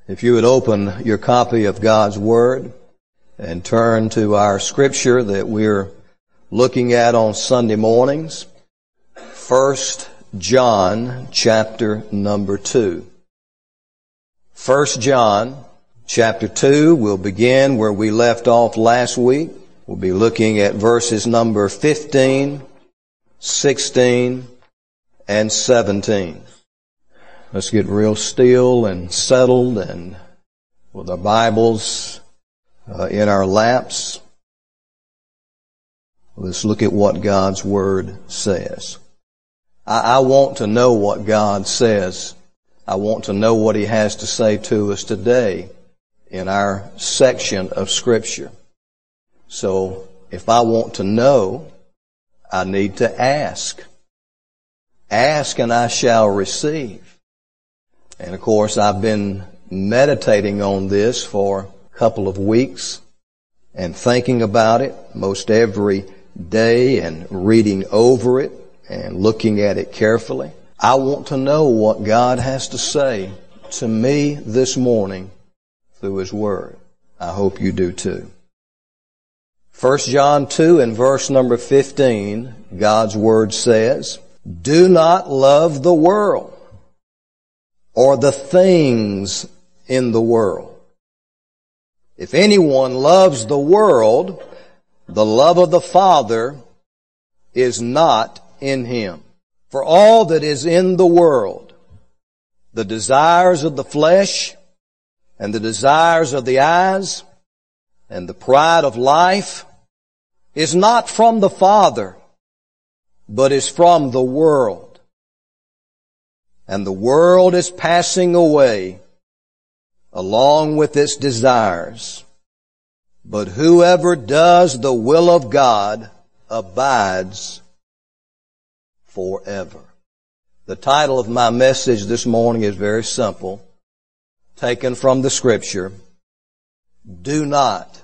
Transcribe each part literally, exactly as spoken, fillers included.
If you would open your copy of God's Word and turn to our scripture that we're looking at on Sunday mornings, First John chapter number two. First John chapter two, we'll begin where we left off last week. We'll be looking at verses number fifteen, sixteen, and seventeen. Let's get real still and settled and with our Bibles uh, in our laps. Let's look at what God's Word says. I, I want to know what God says. I want to know what He has to say to us today in our section of Scripture. So if I want to know, I need to ask. Ask and I shall receive. And of course, I've been meditating on this for a couple of weeks and thinking about it most every day and reading over it and looking at it carefully. I want to know what God has to say to me this morning through His Word. I hope you do too. First John two and verse number fifteen, God's Word says, "Do not love the world or the things in the world. If anyone loves the world, the love of the Father is not in him. For all that is in the world, the desires of the flesh and the desires of the eyes and the pride of life is not from the Father, but is from the world. And the world is passing away along with its desires. But whoever does the will of God abides forever." The title of my message this morning is very simple, taken from the Scripture. Do not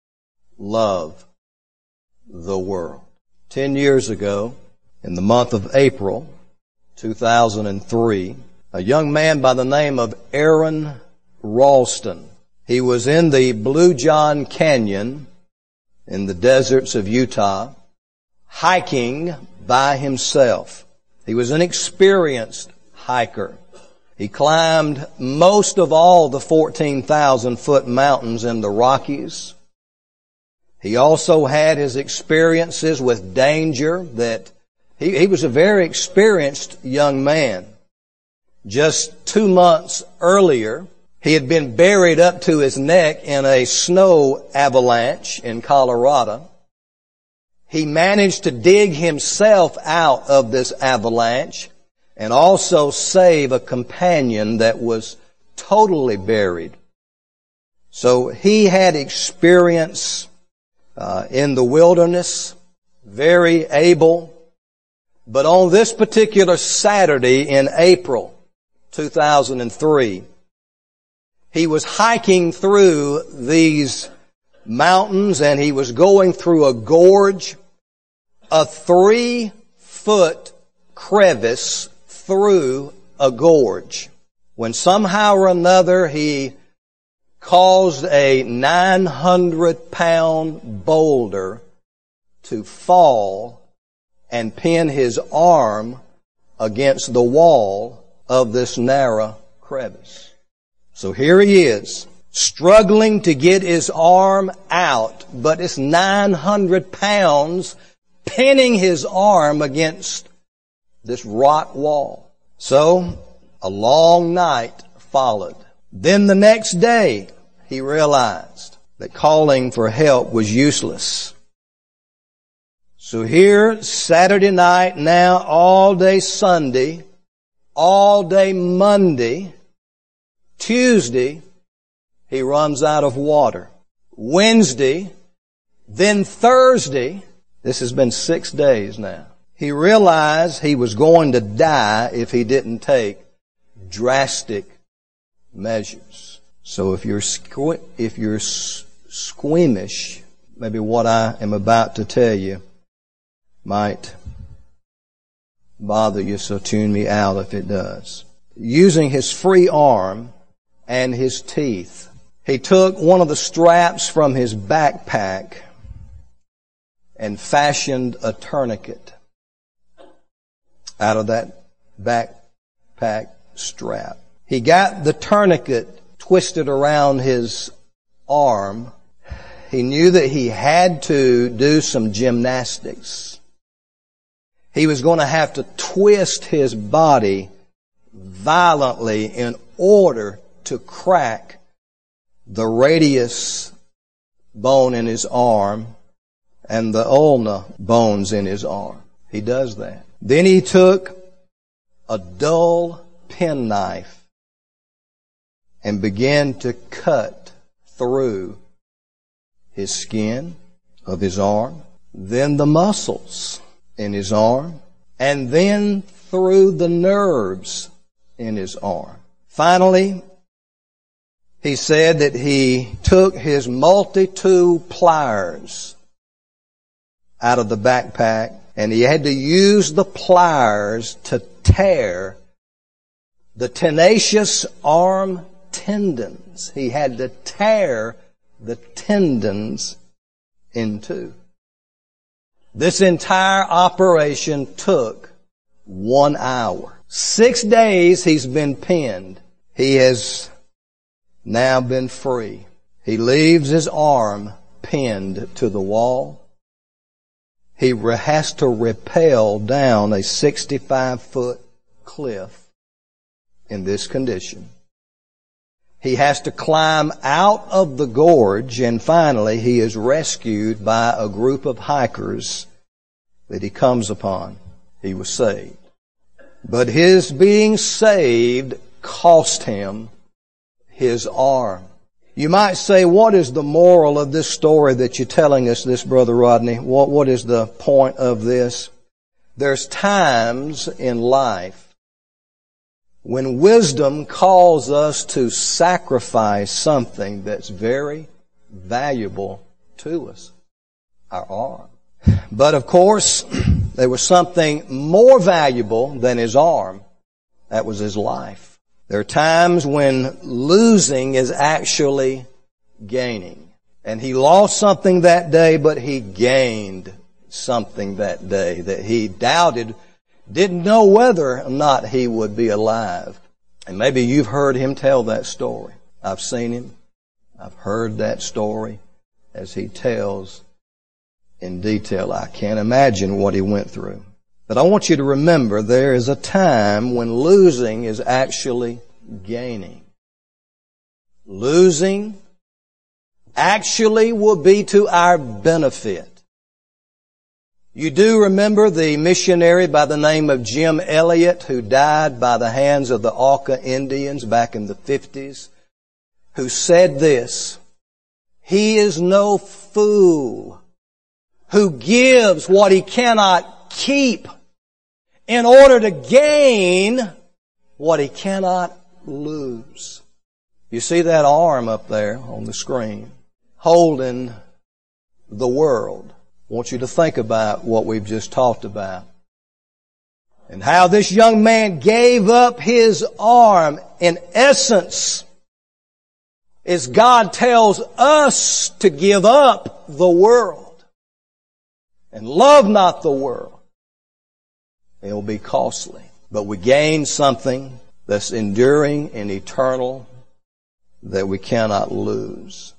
love the world. Ten years ago, in the month of April, two thousand three, a young man by the name of Aaron Ralston. He was in the Blue John Canyon in the deserts of Utah, hiking by himself. He was an experienced hiker. He climbed most of all the fourteen thousand foot mountains in the Rockies. He also had his experiences with danger that He, he was a very experienced young man. Just two months earlier, he had been buried up to his neck in a snow avalanche in Colorado. He managed to dig himself out of this avalanche and also save a companion that was totally buried. So he had experience uh, in the wilderness, very able. But on this particular Saturday in April two thousand three, he was hiking through these mountains and he was going through a gorge, a three foot crevice through a gorge, when somehow or another he caused a nine hundred pound boulder to fall and pin his arm against the wall of this narrow crevice. So here he is, struggling to get his arm out, but it's nine hundred pounds pinning his arm against this rock wall. So a long night followed. Then the next day, he realized that calling for help was useless. So here, Saturday night, now all day Sunday, all day Monday, Tuesday, he runs out of water. Wednesday, then Thursday, this has been six days now. He realized he was going to die if he didn't take drastic measures. So if you're sque- if you're s- squeamish, maybe what I am about to tell you might bother you, so tune me out if it does. Using his free arm and his teeth. He took one of the straps from his backpack and fashioned a tourniquet out of that backpack strap. He got the tourniquet twisted around his arm. He knew that he had to do some gymnastics. He was going to have to twist his body violently in order to crack the radius bone in his arm and the ulna bones in his arm. He does that. Then he took a dull penknife and began to cut through his skin of his arm, then the muscles in his arm, and then through the nerves in his arm. Finally, he said that he took his multi-tool pliers out of the backpack, and he had to use the pliers to tear the tenacious arm tendons. He had to tear the tendons in two. This entire operation took one hour. Six days he's been pinned. He has now been free. He leaves his arm pinned to the wall. He has to rappel down a sixty-five foot cliff in this condition. He has to climb out of the gorge, and finally he is rescued by a group of hikers that he comes upon. He was saved. But his being saved cost him his arm. You might say, what is the moral of this story that you're telling us this, Brother Rodney? What, what is the point of this? There's times in life when wisdom calls us to sacrifice something that's very valuable to us, our arm. But of course, there was something more valuable than his arm. That was his life. There are times when losing is actually gaining. And he lost something that day, but he gained something that day that he doubted, didn't know whether or not he would be alive. And maybe you've heard him tell that story. I've seen him. I've heard that story as he tells in detail. I can't imagine what he went through. But I want you to remember there is a time when losing is actually gaining. Losing actually will be to our benefit. You do remember the missionary by the name of Jim Elliot who died by the hands of the Auca Indians back in the fifties, who said this: "He is no fool who gives what he cannot keep in order to gain what he cannot lose." You see that arm up there on the screen holding the world. I want you to think about what we've just talked about and how this young man gave up his arm. In essence, as God tells us to give up the world and love not the world. It will be costly. But we gain something that's enduring and eternal that we cannot lose.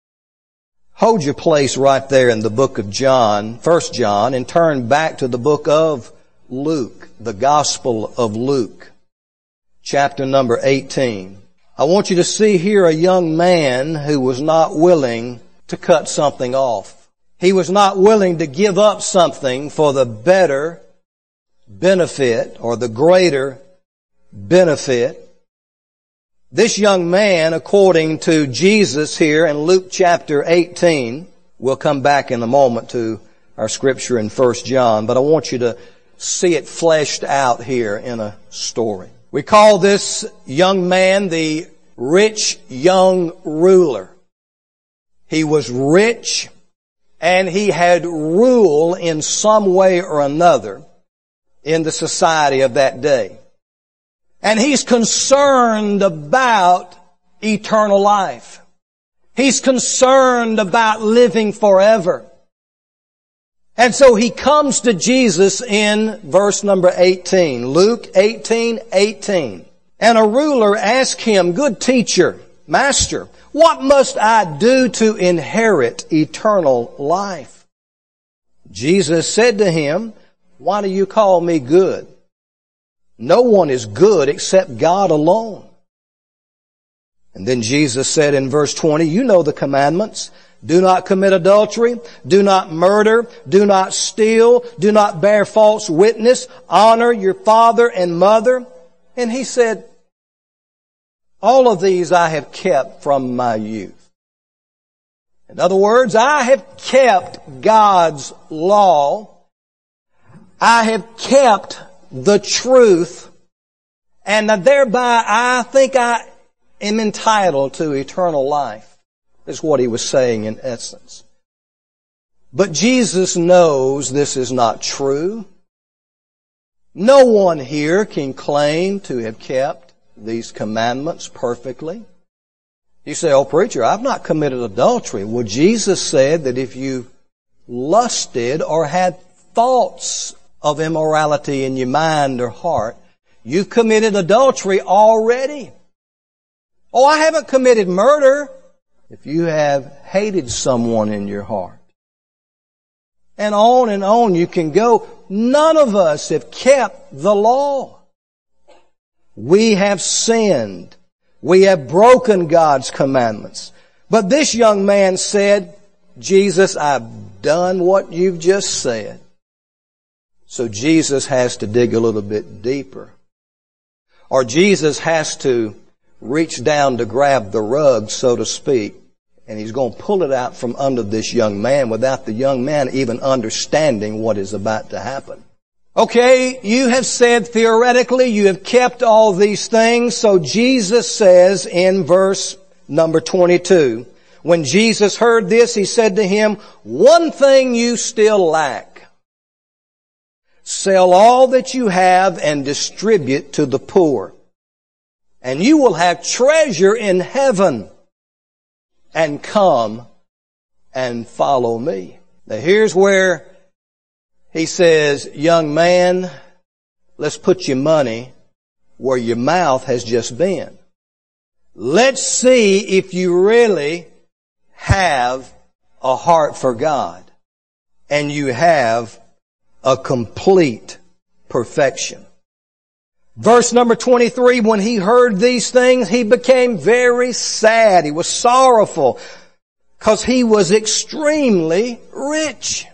Hold your place right there in the book of John, First John, and turn back to the book of Luke, the Gospel of Luke, chapter number eighteen. I want you to see here a young man who was not willing to cut something off. He was not willing to give up something for the better benefit or the greater benefit. This young man, according to Jesus here in Luke chapter eighteen, we'll come back in a moment to our scripture in First John, but I want you to see it fleshed out here in a story. We call this young man the rich young ruler. He was rich and he had rule in some way or another in the society of that day. And he's concerned about eternal life. He's concerned about living forever. And so he comes to Jesus in verse number eighteen. Luke eighteen eighteen. And a ruler asked him, "Good teacher, master, what must I do to inherit eternal life?" Jesus said to him, "Why do you call me good? No one is good except God alone." And then Jesus said in verse twenty, "You know the commandments. Do not commit adultery. Do not murder. Do not steal. Do not bear false witness. Honor your father and mother." And he said, "All of these I have kept from my youth." In other words, I have kept God's law. I have kept the truth. And thereby I think I am entitled to eternal life. Is what he was saying in essence. But Jesus knows this is not true. No one here can claim to have kept these commandments perfectly. You say, "Oh, preacher, I've not committed adultery." Well, Jesus said that if you lusted or had thoughts of immorality in your mind or heart, you've committed adultery already. "Oh, I haven't committed murder." If you have hated someone in your heart. And on and on you can go. None of us have kept the law. We have sinned. We have broken God's commandments. But this young man said, "Jesus, I've done what you've just said." So Jesus has to dig a little bit deeper. Or Jesus has to reach down to grab the rug, so to speak. And he's going to pull it out from under this young man without the young man even understanding what is about to happen. Okay, you have said theoretically you have kept all these things. So Jesus says in verse number twenty-two, when Jesus heard this, he said to him, "One thing you still lack. Sell all that you have and distribute to the poor, and you will have treasure in heaven. And come and follow me." Now here's where he says, "Young man, let's put your money where your mouth has just been. Let's see if you really have a heart for God and you have a complete perfection." Verse number twenty-three, when he heard these things, he became very sad. He was sorrowful because he was extremely rich.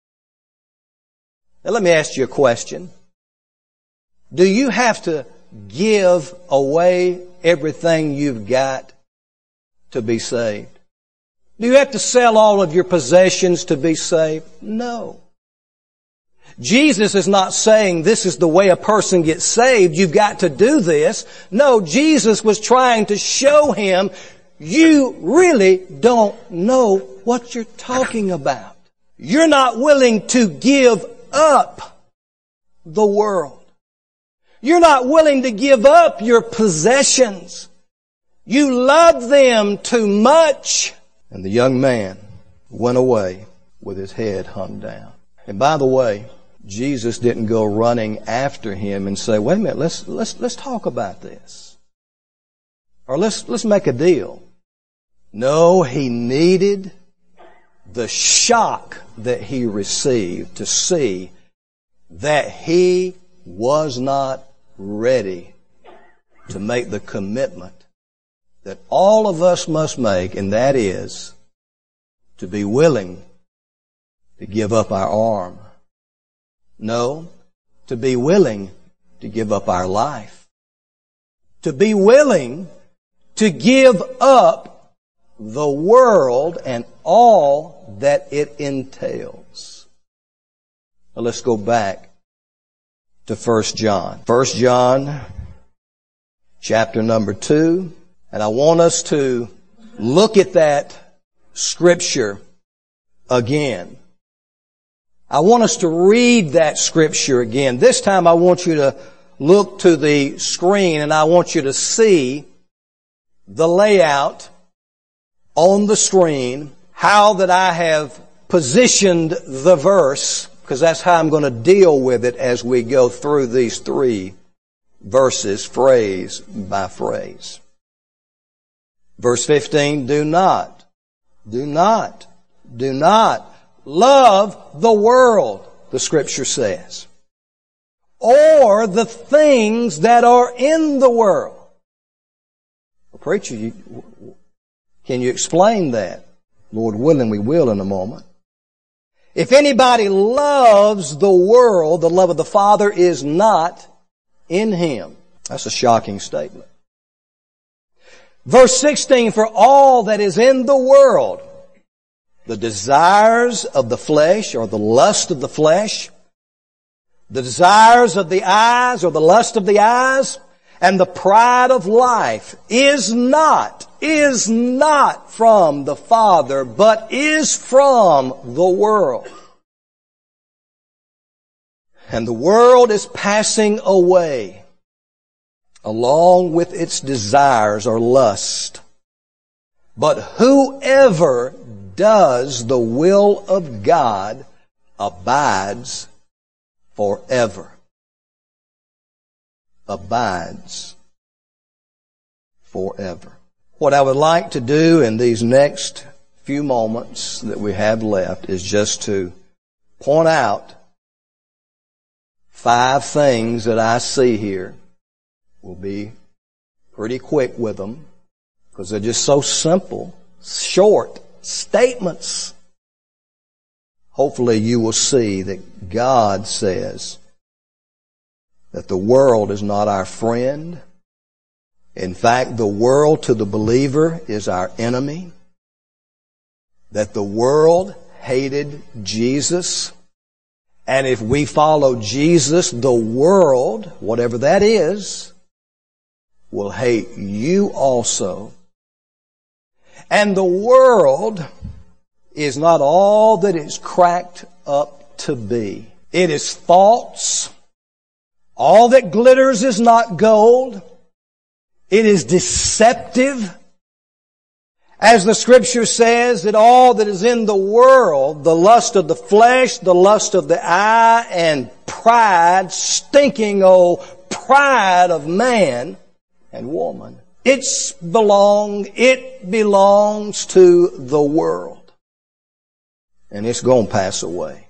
Now let me ask you a question. Do you have to give away everything you've got to be saved? Do you have to sell all of your possessions to be saved? No. Jesus is not saying this is the way a person gets saved. You've got to do this. No, Jesus was trying to show him you really don't know what you're talking about. You're not willing to give up the world. You're not willing to give up your possessions. You love them too much. And the young man went away with his head hung down. And by the way, Jesus didn't go running after him and say, "Wait a minute, let's let's let's talk about this. Or let's let's make a deal." No, he needed the shock that he received to see that he was not ready to make the commitment that all of us must make, and that is to be willing to give up our arm. No, to be willing to give up our life. To be willing to give up the world and all that it entails. Now let's go back to First John. First John, chapter number two. And I want us to look at that scripture again. I want us to read that scripture again. This time I want you to look to the screen and I want you to see the layout on the screen, how that I have positioned the verse, because that's how I'm going to deal with it as we go through these three verses, phrase by phrase. Verse fifteen, do not, do not, do not love the world, the Scripture says, or the things that are in the world. Well, preacher, you, can you explain that? Lord willing, we will in a moment. If anybody loves the world, the love of the Father is not in him. That's a shocking statement. Verse sixteen, for all that is in the world, the desires of the flesh or the lust of the flesh, the desires of the eyes or the lust of the eyes, and the pride of life is not, is not from the Father, but is from the world. And the world is passing away along with its desires or lust. But whoever does the will of God abides forever. Abides forever. What I would like to do in these next few moments that we have left is just to point out five things that I see here. We'll be pretty quick with them because they're just so simple, short statements. Hopefully you will see that God says that the world is not our friend. In fact, the world to the believer is our enemy. That the world hated Jesus. And if we follow Jesus, the world, whatever that is, will hate you also. And the world is not all that it's cracked up to be. It is false. All that glitters is not gold. It is deceptive. As the Scripture says, that all that is in the world, the lust of the flesh, the lust of the eye, and pride, stinking old pride of man and woman, it's belong, it belongs to the world. And it's going to pass away.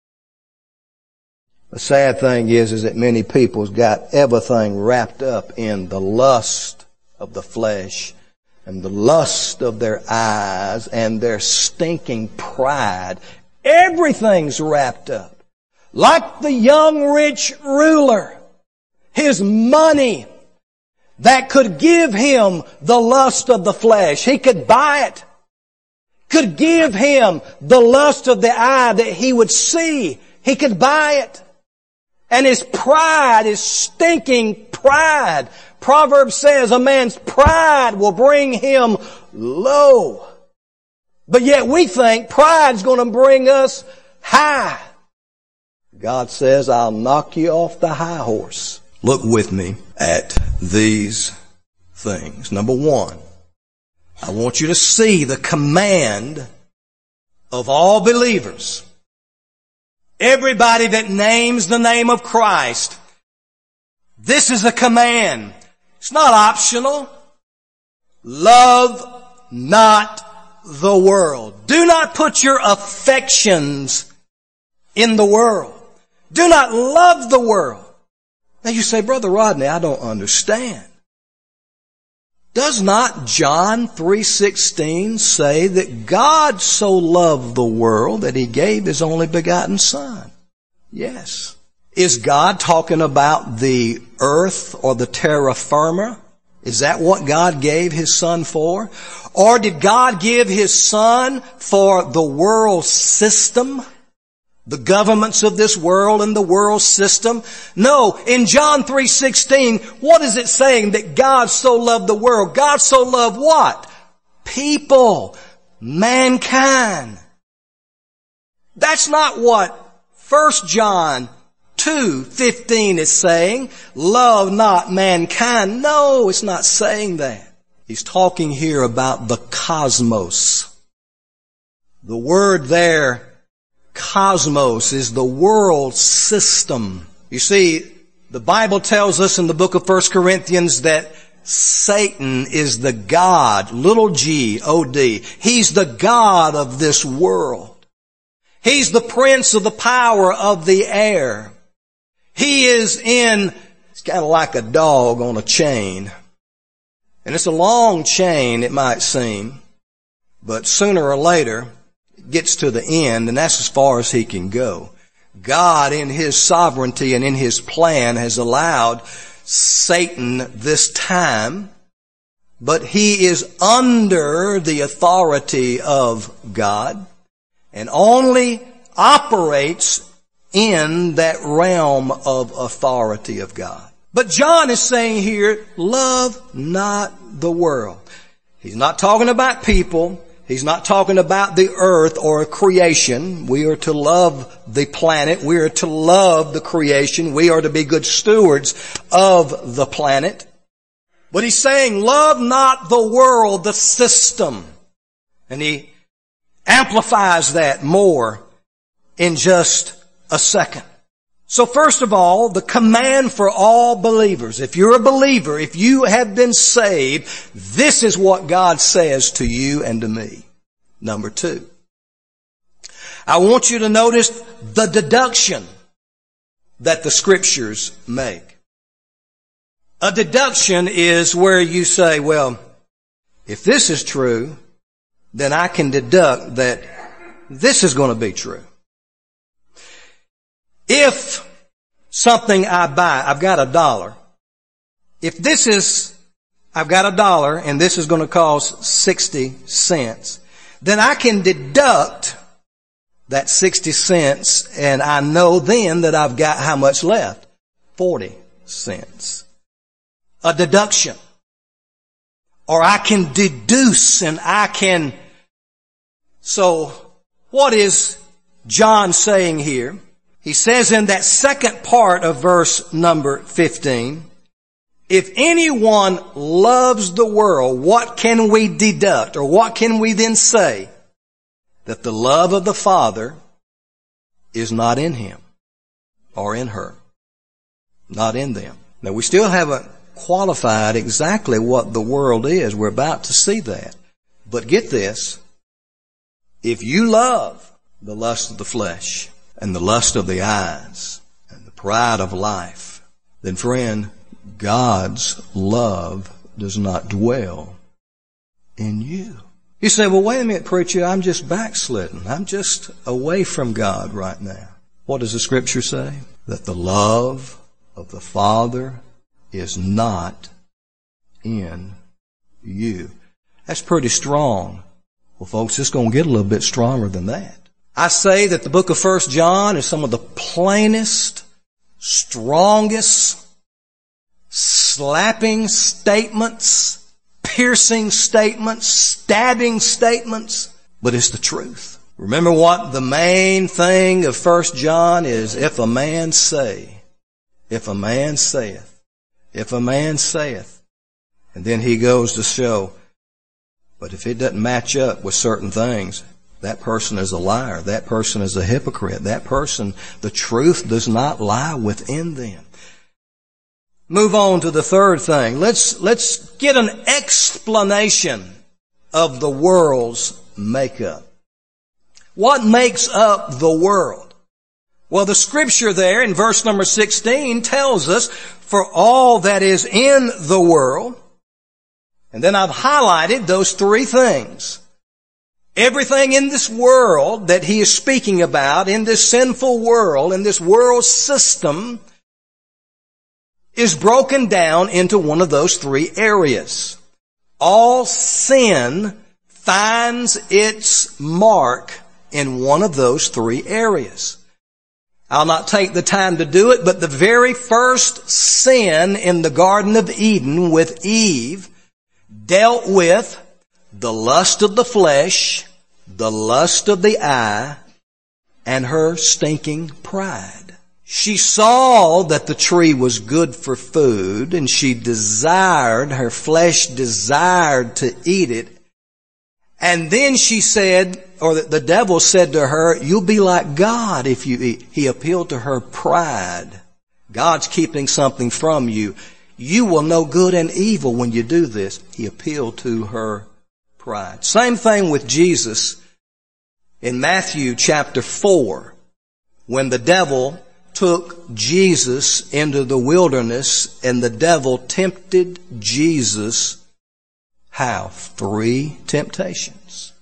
The sad thing is, is that many people's got everything wrapped up in the lust of the flesh and the lust of their eyes and their stinking pride. Everything's wrapped up. Like the young rich ruler, his money that could give him the lust of the flesh, he could buy it. Could give him the lust of the eye that he would see. He could buy it. And his pride, his stinking pride. Proverbs says a man's pride will bring him low. But yet we think pride's going to bring us high. God says, I'll knock you off the high horse. Look with me at these things. Number one, I want you to see the command of all believers. Everybody that names the name of Christ. This is a command. It's not optional. Love not the world. Do not put your affections in the world. Do not love the world. Now you say, Brother Rodney, I don't understand. Does not John three sixteen say that God so loved the world that He gave His only begotten Son? Yes. Is God talking about the earth or the terra firma? Is that what God gave His Son for? Or did God give His Son for the world system? The governments of this world and the world system? No, in John three sixteen, what is it saying? That God so loved the world. God so loved what? People. Mankind. That's not what First John two fifteen is saying. Love not mankind. No, it's not saying that. He's talking here about the cosmos. The word there, cosmos, is the world system. You see, the Bible tells us in the book of First Corinthians that Satan is the God, little g, O D. He's the God of this world. He's the prince of the power of the air. He is in, it's kind of like a dog on a chain. And it's a long chain, it might seem. But sooner or later, it gets to the end, and that's as far as he can go. God, in His sovereignty and in His plan, has allowed Satan this time, but he is under the authority of God and only operates in that realm of authority of God. But John is saying here, love not the world. He's not talking about people. He's not talking about the earth or creation. We are to love the planet. We are to love the creation. We are to be good stewards of the planet. But he's saying, love not the world, the system. And he amplifies that more in just a second. So first of all, the command for all believers. If you're a believer, if you have been saved, this is what God says to you and to me. Number two, I want you to notice the deduction that the Scriptures make. A deduction is where you say, well, if this is true, then I can deduct that this is going to be true. If something I buy, I've got a dollar. If this is, I've got a dollar and this is going to cost sixty cents, then I can deduct that sixty cents and I know then that I've got how much left? forty cents. A deduction. Or I can deduce and I can. So what is John saying here? He says in that second part of verse number fifteen, if anyone loves the world, what can we deduct, or what can we then say? That the love of the Father is not in him or in her. Not in them. Now we still haven't qualified exactly what the world is. We're about to see that. But get this. If you love the lust of the flesh, and the lust of the eyes, and the pride of life, then friend, God's love does not dwell in you. You say, well, wait a minute, preacher, I'm just backslidden. I'm just away from God right now. What does the Scripture say? That the love of the Father is not in you. That's pretty strong. Well, folks, it's going to get a little bit stronger than that. I say that the book of First John is some of the plainest, strongest, slapping statements, piercing statements, stabbing statements, but it's the truth. Remember what the main thing of First John is? If a man say, if a man saith, if a man saith, and then he goes to show, but if it doesn't match up with certain things, that person is a liar. That person is a hypocrite. That person, the truth does not lie within them. Move on to the third thing. Let's, let's get an explanation of the world's makeup. What makes up the world? Well, the Scripture there in verse number sixteen tells us, for all that is in the world, and then I've highlighted those three things. Everything in this world that he is speaking about, in this sinful world, in this world system, is broken down into one of those three areas. All sin finds its mark in one of those three areas. I'll not take the time to do it, but the very first sin in the Garden of Eden with Eve dealt with the lust of the flesh, the lust of the eye, and her stinking pride. She saw that the tree was good for food, and she desired, her flesh desired to eat it. And then she said, or the devil said to her, you'll be like God if you eat. He appealed to her pride. God's keeping something from you. You will know good and evil when you do this. He appealed to her pride. Same thing with Jesus in Matthew chapter four, when the devil took Jesus into the wilderness and the devil tempted Jesus. How? Three temptations.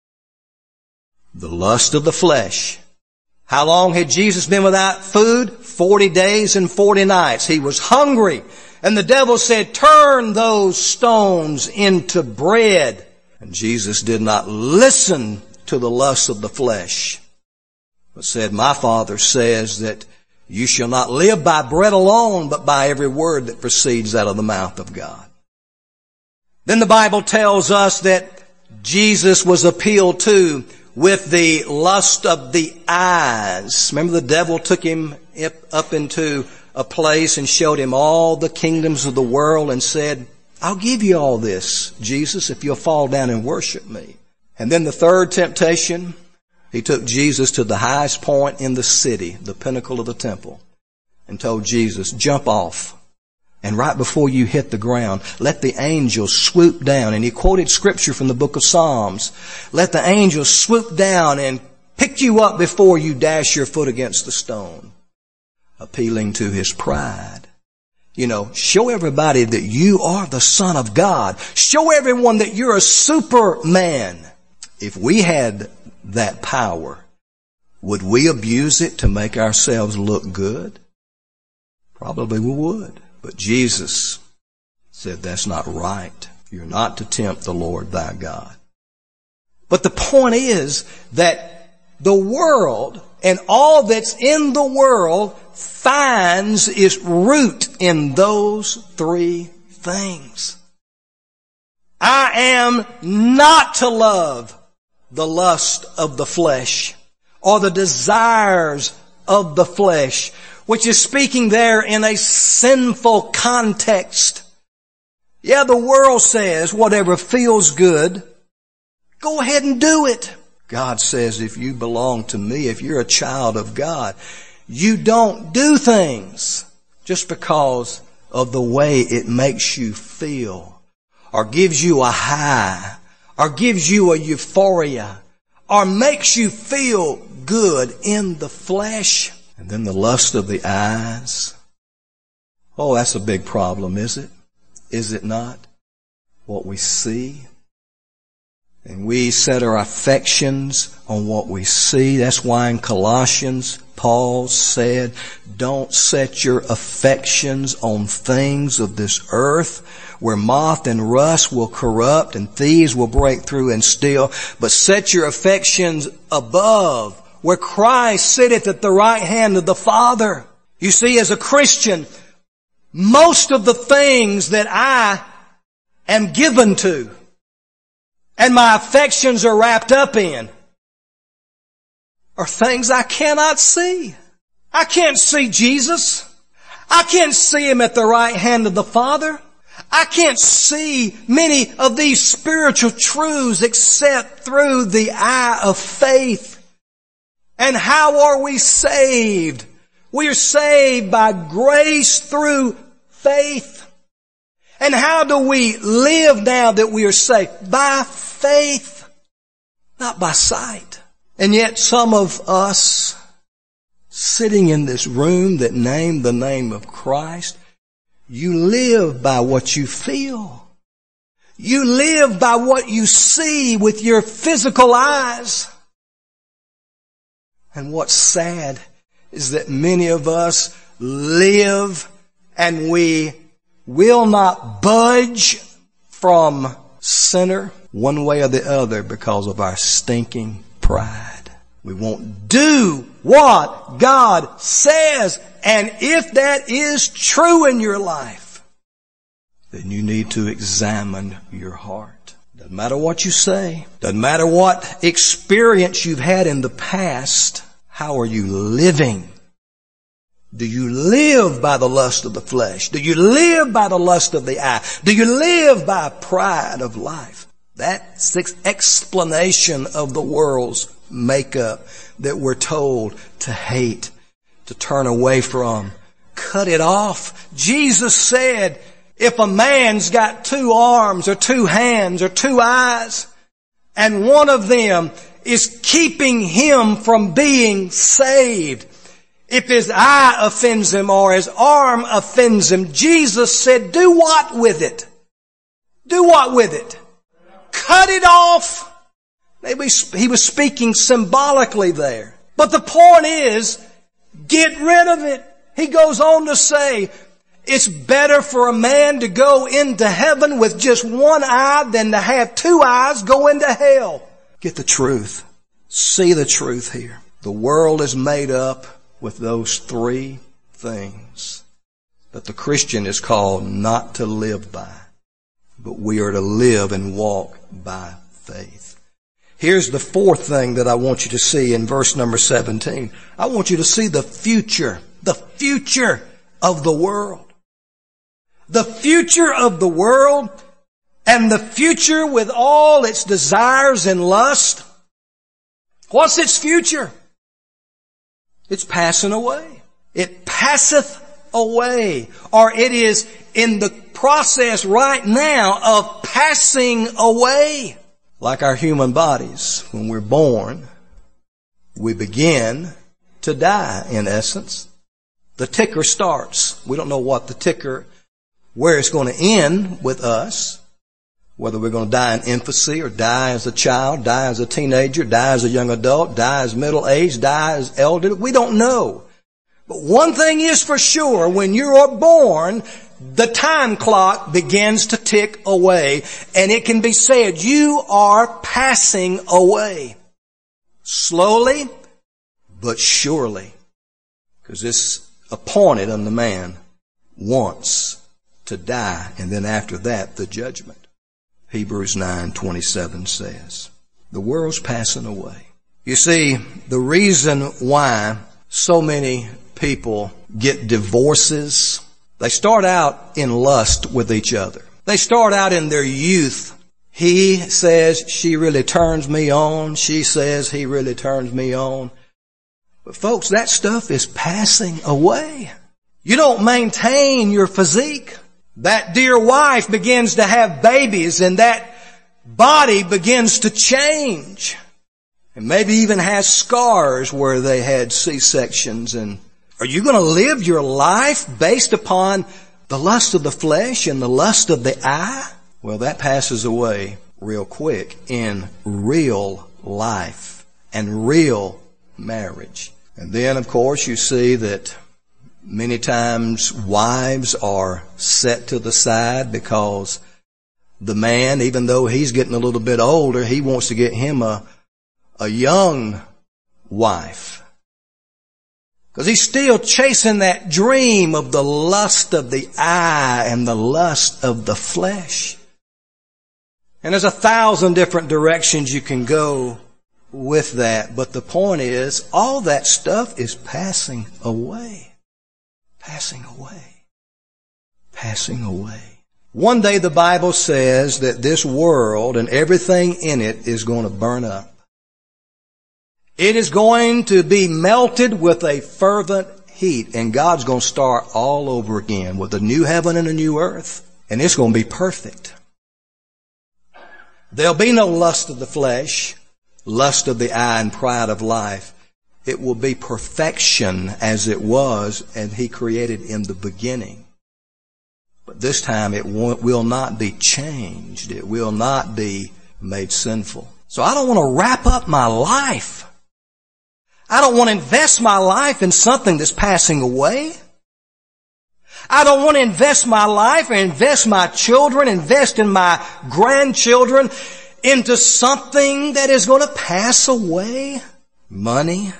The lust of the flesh. How long had Jesus been without food? Forty days and forty nights. He was hungry. And the devil said, turn those stones into bread. And Jesus did not listen to the lust of the flesh, but said, my Father says that you shall not live by bread alone, but by every word that proceeds out of the mouth of God. Then the Bible tells us that Jesus was appealed to with the lust of the eyes. Remember, the devil took him up into a place and showed him all the kingdoms of the world and said, I'll give you all this, Jesus, if you'll fall down and worship me. And then the third temptation, he took Jesus to the highest point in the city, the pinnacle of the temple, and told Jesus, jump off. And right before you hit the ground, let the angels swoop down. And he quoted scripture from the book of Psalms. Let the angels swoop down and pick you up before you dash your foot against the stone. Appealing to his pride. You know, show everybody that you are the Son of God. Show everyone that you're a Superman. If we had that power, would we abuse it to make ourselves look good? Probably we would. But Jesus said that's not right. You're not to tempt the Lord thy God. But the point is that the world and all that's in the world finds its root in those three things. I am not to love the lust of the flesh or the desires of the flesh, which is speaking there in a sinful context. Yeah, the world says whatever feels good, go ahead and do it. God says if you belong to me, if you're a child of God, you don't do things just because of the way it makes you feel or gives you a high or gives you a euphoria or makes you feel good in the flesh. And then the lust of the eyes. Oh, that's a big problem, is it? Is it not? What we see. And we set our affections on what we see. That's why in Colossians, Paul said, don't set your affections on things of this earth, where moth and rust will corrupt and thieves will break through and steal, but set your affections above, where Christ sitteth at the right hand of the Father. You see, as a Christian, most of the things that I am given to and my affections are wrapped up in are things I cannot see. I can't see Jesus. I can't see Him at the right hand of the Father. I can't see many of these spiritual truths except through the eye of faith. And how are we saved? We are saved by grace through faith. And how do we live now that we are saved? By faith, not by sight. And yet some of us sitting in this room that name the name of Christ, you live by what you feel. You live by what you see with your physical eyes. And what's sad is that many of us live and we will not budge from sinner one way or the other because of our stinking pride. We won't do what God says. And if that is true in your life, then you need to examine your heart. Doesn't matter what you say. Doesn't matter what experience you've had in the past. How are you living? Do you live by the lust of the flesh? Do you live by the lust of the eye? Do you live by pride of life? That's the explanation of the world's makeup that we're told to hate, to turn away from. Cut it off. Jesus said, if a man's got two arms or two hands or two eyes, and one of them is keeping him from being saved, if his eye offends him or his arm offends him, Jesus said, do what with it? Do what with it? Cut it off. Maybe he was speaking symbolically there. But the point is, get rid of it. He goes on to say, it's better for a man to go into heaven with just one eye than to have two eyes go into hell. Get the truth. See the truth here. The world is made up with those three things that the Christian is called not to live by, but we are to live and walk by faith. Here's the fourth thing that I want you to see in verse number seventeen. I want you to see the future, the future of the world. The future of the world and the future with all its desires and lust. What's its future? It's passing away. It passeth away. Or it is in the process right now of passing away. Like our human bodies, when we're born, we begin to die in essence. The ticker starts. We don't know what the ticker, where it's going to end with us. Whether we're going to die in infancy or die as a child, die as a teenager, die as a young adult, die as middle aged, die as elderly. We don't know. But one thing is for sure, when you are born, the time clock begins to tick away. And it can be said, you are passing away. Slowly, but surely. Because it's appointed unto man once to die. And then after that, the judgment. Hebrews nine twenty-seven says, the world's passing away. You see, the reason why so many people get divorces, they start out in lust with each other. They start out in their youth. He says, she really turns me on. She says, he really turns me on. But folks, that stuff is passing away. You don't maintain your physique. That dear wife begins to have babies and that body begins to change. And maybe even has scars where they had C-sections. And are you going to live your life based upon the lust of the flesh and the lust of the eye? Well, that passes away real quick in real life and real marriage. And then, of course, you see that many times wives are set to the side because the man, even though he's getting a little bit older, he wants to get him a, a young wife. Because he's still chasing that dream of the lust of the eye and the lust of the flesh. And there's a thousand different directions you can go with that. But the point is, all that stuff is passing away. Passing away. Passing away. One day the Bible says that this world and everything in it is going to burn up. It is going to be melted with a fervent heat. And God's going to start all over again with a new heaven and a new earth. And it's going to be perfect. There'll be no lust of the flesh, lust of the eye, and pride of life. It will be perfection as it was and He created in the beginning. But this time it will not be changed. It will not be made sinful. So I don't want to wrap up my life. I don't want to invest my life in something that's passing away. I don't want to invest my life or invest my children, invest in my grandchildren into something that is going to pass away. Money.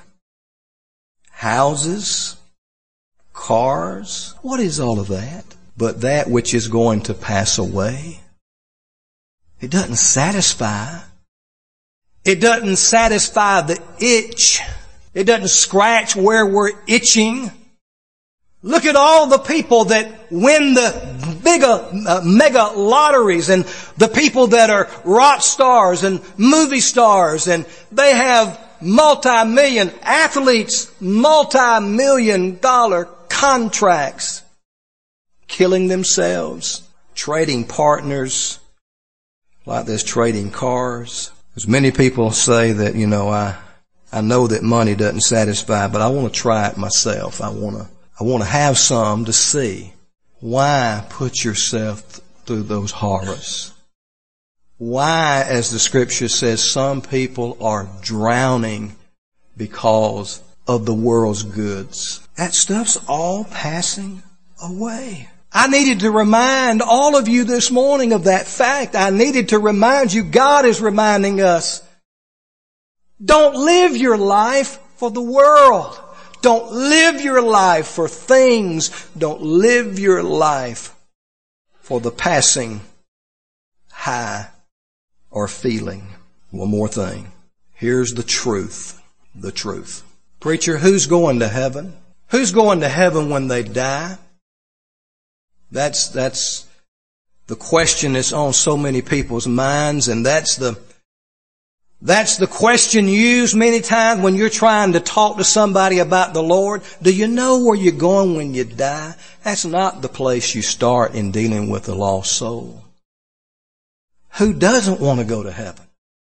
Houses, cars, what is all of that? But that which is going to pass away. It doesn't satisfy. It doesn't satisfy the itch. It doesn't scratch where we're itching. Look at all the people that win the bigger, uh, mega lotteries, and the people that are rock stars and movie stars, and they have multi-million athletes, multi-million dollar contracts, killing themselves, trading partners, like this, trading cars. As many people say that, you know, I, I know that money doesn't satisfy, but I want to try it myself. I want to I want to have some to see. Why put yourself through those horrors? Why, as the scripture says, some people are drowning because of the world's goods? That stuff's all passing away. I needed to remind all of you this morning of that fact. I needed to remind you, God is reminding us, don't live your life for the world. Don't live your life for things. Don't live your life for the passing high or feeling. One more thing. Here's the truth. The truth. Preacher, who's going to heaven? Who's going to heaven when they die? That's, that's the question that's on so many people's minds, and that's the That's the question used many times when you're trying to talk to somebody about the Lord. Do you know where you're going when you die? That's not the place you start in dealing with the lost soul. Who doesn't want to go to heaven?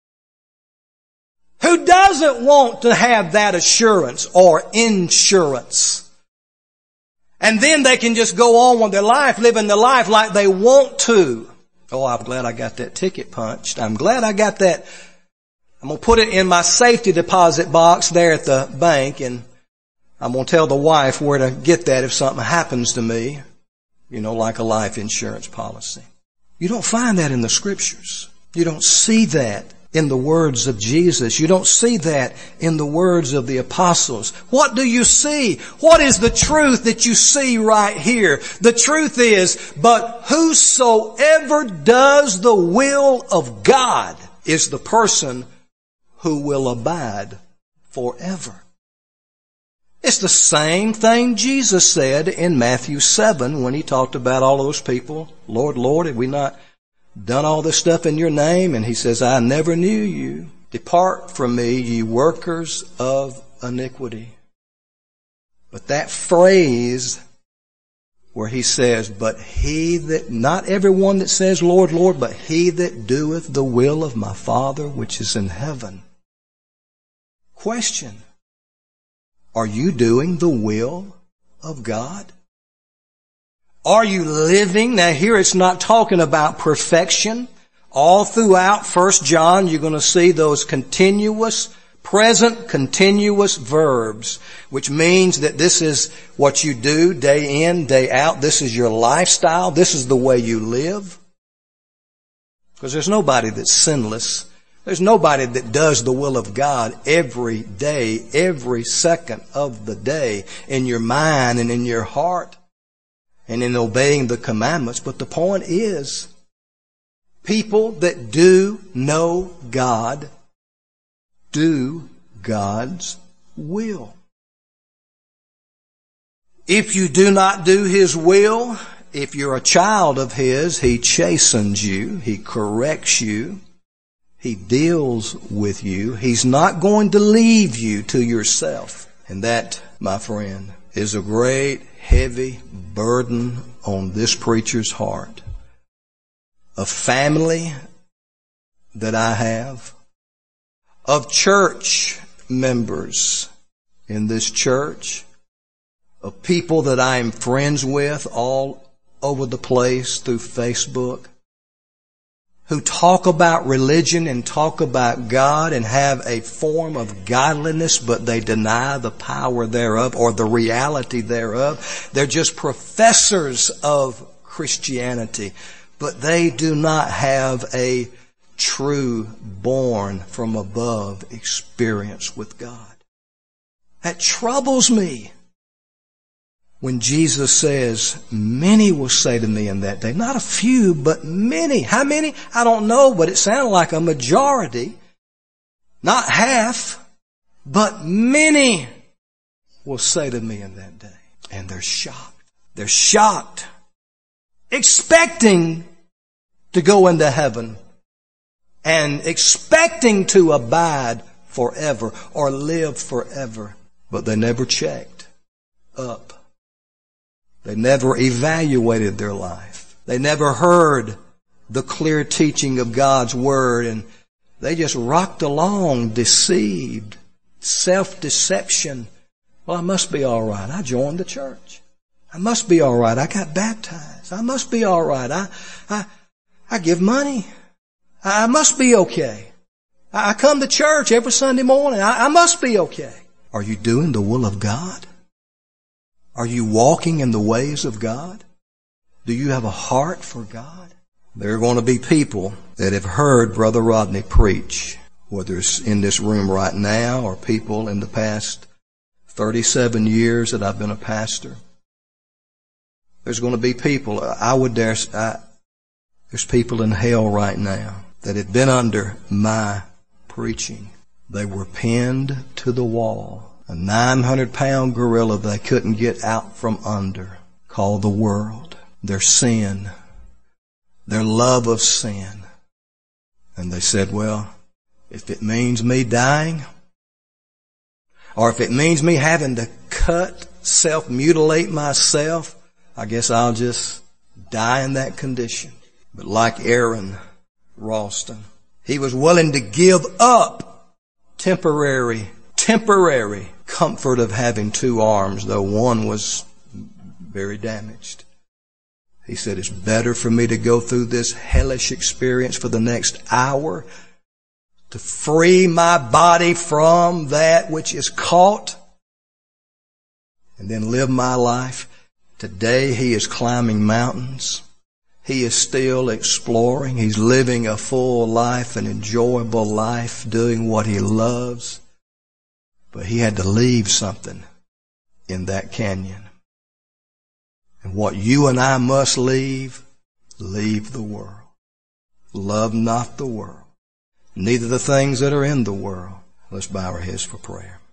Who doesn't want to have that assurance or insurance? And then they can just go on with their life, living their life like they want to. Oh, I'm glad I got that ticket punched. I'm glad I got that. I'm going to put it in my safety deposit box there at the bank, and I'm going to tell the wife where to get that if something happens to me, you know, like a life insurance policy. You don't find that in the scriptures. You don't see that in the words of Jesus. You don't see that in the words of the apostles. What do you see? What is the truth that you see right here? The truth is, but whosoever does the will of God is the person who will abide forever. It's the same thing Jesus said in Matthew seven when he talked about all those people. Lord, Lord, have we not done all this stuff in your name? And he says, I never knew you. Depart from me, ye workers of iniquity. But that phrase where he says, but he that, not everyone that says, Lord, Lord, but he that doeth the will of my Father which is in heaven. Question. Are you doing the will of God? Are you living? Now here it's not talking about perfection. All throughout First John you're going to see those continuous, present continuous verbs, which means that this is what you do day in, day out. This is your lifestyle. This is the way you live. Because there's nobody that's sinless. There's nobody that does the will of God every day, every second of the day, in your mind and in your heart and in obeying the commandments. But the point is, people that do know God do God's will. If you do not do His will, if you're a child of His, He chastens you, He corrects you, He deals with you. He's not going to leave you to yourself. And that, my friend, is a great, heavy burden on this preacher's heart. A family that I have, of church members in this church, of people that I am friends with all over the place through Facebook, who talk about religion and talk about God and have a form of godliness, but they deny the power thereof or the reality thereof. They're just professors of Christianity, but they do not have a true, born from above experience with God. That troubles me. When Jesus says, many will say to me in that day, not a few, but many. How many? I don't know, but it sounded like a majority. Not half, but many will say to me in that day. And they're shocked. They're shocked, expecting to go into heaven and expecting to abide forever or live forever. But they never checked up. They never evaluated their life. They never heard the clear teaching of God's Word, and they just rocked along, deceived, self-deception. Well, I must be all right. I joined the church. I must be all right. I got baptized. I must be all right. I, I, I give money. I must be okay. I come to church every Sunday morning. I, I must be okay. Are you doing the will of God? Are you walking in the ways of God? Do you have a heart for God? There are going to be people that have heard Brother Rodney preach, whether it's in this room right now or people in the past thirty-seven years that I've been a pastor. There's going to be people, I would dare say, there's people in hell right now that have been under my preaching. They were pinned to the wall. A nine hundred pound gorilla they couldn't get out from under, called the world, their sin, their love of sin. And they said, well, if it means me dying, or if it means me having to cut, self-mutilate myself, I guess I'll just die in that condition. But like Aaron Ralston, he was willing to give up temporary, temporary comfort of having two arms, though one was very damaged. He said, it's better for me to go through this hellish experience for the next hour to free my body from that which is caught and then live my life. Today he is climbing mountains. He is still exploring. He's living a full life, an enjoyable life, doing what he loves. But he had to leave something in that canyon. And what you and I must leave, leave the world. Love not the world, neither the things that are in the world. Let's bow our heads for prayer.